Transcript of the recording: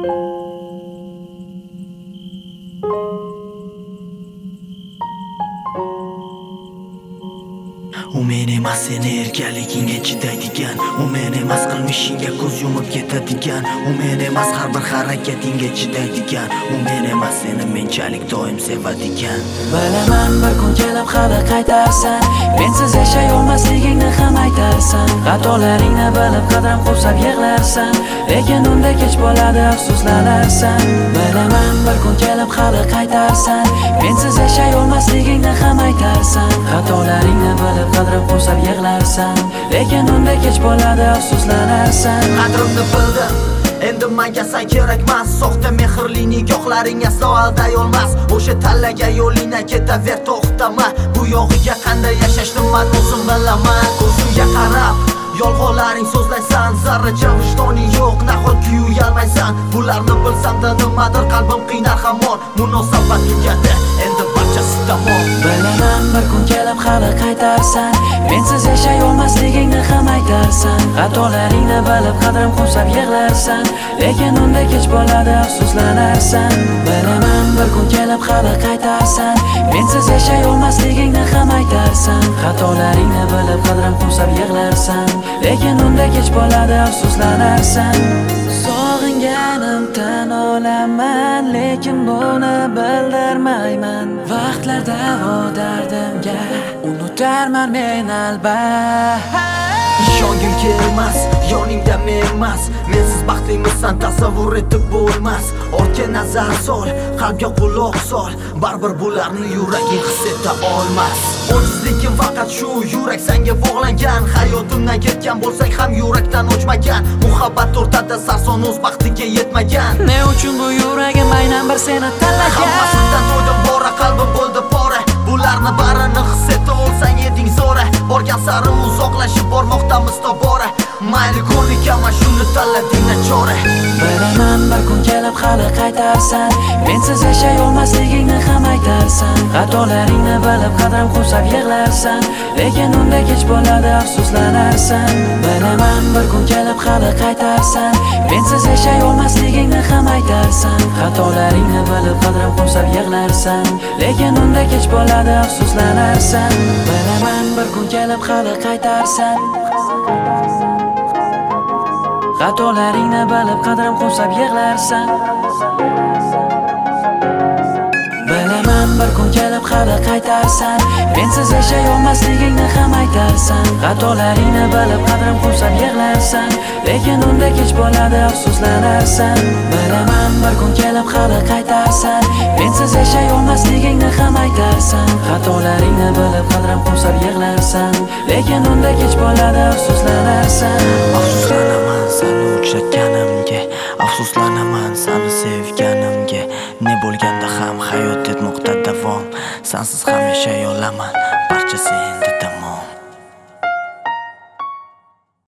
U men emas seni erkaligingga chidaydigan, u men emas qilmishingga ko'z yumib ketadigan, u men emas har bir harakatingga chidaydigan, u men emas seni menchalik doim sevadigan. Bilaman bir kun kelib hali qaytarsan, mensiz yashay olmasligingni ham aytarsan. Xatolaringni bilib qadrim qo'sab yig'larsan, lekin unda kech bo'ladi afsuslanarsan. Bilaman bir kun kelib hali qaytarsan, mensiz yashay olmasligingni ham aytarsan. Xatolaringni bilib qadrim qo'sab yig'larsan, lekin unda kech bo'ladi afsuslanarsan. Qadrimni bildim, endi menga sen kerakmas. Soxta mehrli nigohlaring aslo alday olmas. O'sha tanlagan yo'lingdan ketaver, to'xtama. Bu yog'iga qanday yashashni men o'zim bilaman. Ko'zimga qarab yolg'onlaring so'zlaysan, zarracha vijdoning yo'q, nahotki uyalmaysan. Bularni bilsam-da nimadir qalbim qiynar hamon. Munosabat tugadi, endi barchasi tamom. Bilaman bir kun kelib hali qaytarsan, mensiz yashay olmasligingni ham aytarsan. Xatolaringni bilib qadrim qo'sab yig'larsan, lekin unda kech bo'ladi afsuslanarsan. Bilaman bir kun kelib hali qaytarsan, mensiz yashay olmasligingni ham aytarsan. Xatolaringni bilib qadrim qo'sab yig'larsan, lekin unda kech bo'ladi afsuslanarsan. Sog'inganimdan olaman, lekin buni bildirmayman. Vaqtlarda o dardimga unutarman men albatta. Ishongim kelmas, yoningda men emas. Mensiz baxtlimisan tasavvur etib bo'lmas. Ortga nazar sol, qalbga quloq sol. Baribir bularni yuraging his eta olmas. Ojizligim faqat shu, yurak senga bog'langan. Hayotimdan ketgan bo'lsang ham yurakdan o'chmagan. Muhabbat o'rtada sarson o'z baxtiga yetmagan. Ne uchun bu yuragim aynan bir seni tanlagan? Hammasidan to'ydim bora, qalbim bo'ldi pora. Bularni barini his eta olsang eding zo'ra. Borgan sari uzoqlashib bormoqdamiz tobora. Mayli ko'rnika mana shuni tanlading nachora. Bilaman bir kun kelib hali qaytarsan, mensiz yashay olmasligingni ham aytarsan. Xatolaringni bilib qadrim qo'sab yig'larsan, lekin unda kech bo'ladi afsuslanarsan. Bilaman bir kun kelib hali qaytarsan, mensiz yashay olmasligingni ham aytarsan. Xatolaringni bilib qadrim qo'sab yig'larsan, lekin unda kech bo'ladi afsuslanarsan. Bilaman bir kun kelib hali qaytarsan, xatolaringni bilib qadrim qo'sab yig'larsan. Bilaman bir kun kelib hali qaytarsan, mensiz yashay olmasligingni ham aytarsan. Xatolaringni bilib qadrim qo'sab yig'larsan, lekin unda kech bo'ladi afsuslanarsan. Bilaman bir kun kelib hali qaytarsan, mensiz yashay olmasligingni ham aytarsan. Xatolaringni bilib qadrim qo'sab yig'larsan, lekin unda kech bo'ladi afsuslanarsan. Afsuslanaman seni uchratganimga, afsuslanaman seni sevganimga. Ne bo'lganda ham hayot etmoqda davom. Sensiz ham yashay olaman, barchasi endi tamom.